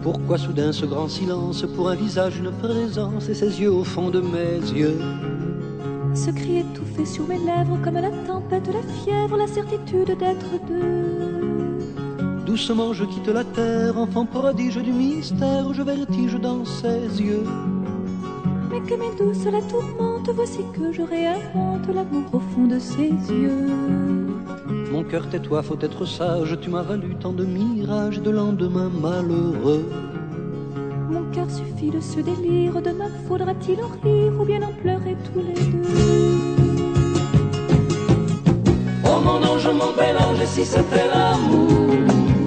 Pourquoi soudain ce grand silence pour un visage, une présence et ses yeux au fond de mes yeux? Ce cri étouffé sur mes lèvres comme la tempête, la fièvre, la certitude d'être deux. Doucement je quitte la terre, enfant prodige du mystère, je vertige dans ses yeux. Mais que mes douces la tourmente, voici que je réinvente l'amour au fond de ses yeux. Mon cœur tais-toi, faut être sage, tu m'as valu tant de mirages, de lendemains malheureux. Mon cœur suffit de ce délire, demain faudra-t-il en rire ou bien en pleurer tous les deux? Oh mon ange, mon bel ange, et si c'était l'amour?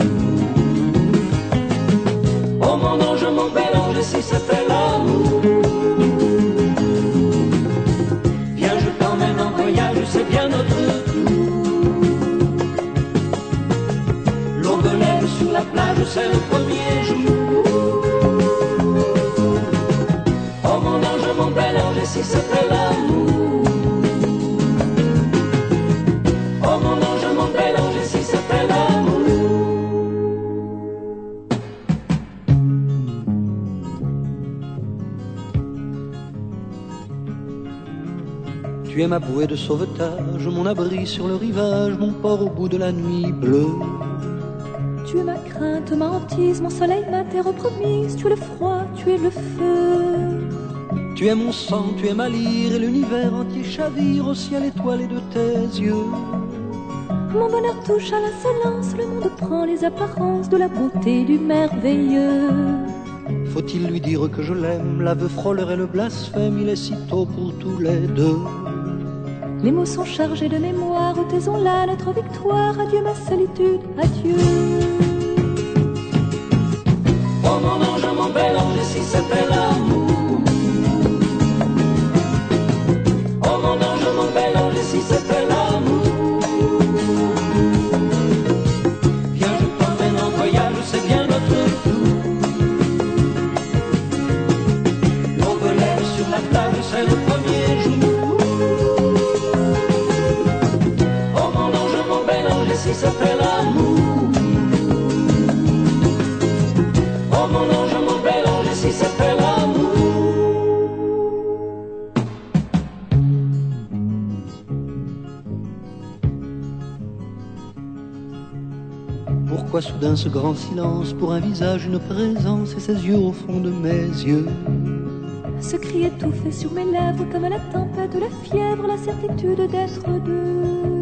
Oh mon ange, mon bel ange, et si c'était l'amour? Viens, je t'emmène en voyage, c'est bien notre tour. L'aube lève sur la plage, c'est le premier jour. Oh mon ange, mon bel ange, et si c'était l'amour? Oh mon ange, mon bel ange, et si c'était l'amour? Tu es ma bouée de sauvetage, mon abri sur le rivage, mon port au bout de la nuit bleue. Tu es ma crainte, ma hantise, mon soleil, ma terre promise. Tu es le froid, tu es le feu. Tu es mon sang, tu es ma lyre, et l'univers entier chavire au ciel étoilé de tes yeux. Mon bonheur touche à l'insolence, le monde prend les apparences de la beauté du merveilleux. Faut-il lui dire que je l'aime? L'aveu frôlerait le blasphème, il est si tôt pour tous les deux. Les mots sont chargés de mémoire, taisons là notre victoire. Adieu ma solitude, adieu. Oh mon ange, mon bel ange, et si c'était l'amour? Oh mon ange, mon bel ange, et si c'était l'amour? Viens, je t'emmène en voyage, c'est bien notre tour. L'aube lève sur la table, c'est le premier jour. Oh mon ange, mon bel ange, et si c'était l'amour? Oh mon ange, mon bel ange, et si c'était l'amour? Pourquoi soudain ce grand silence pour un visage, une présence et ses yeux au fond de mes yeux? Ce cri étouffé sur mes lèvres comme la tempête, la fièvre, la certitude d'être deux.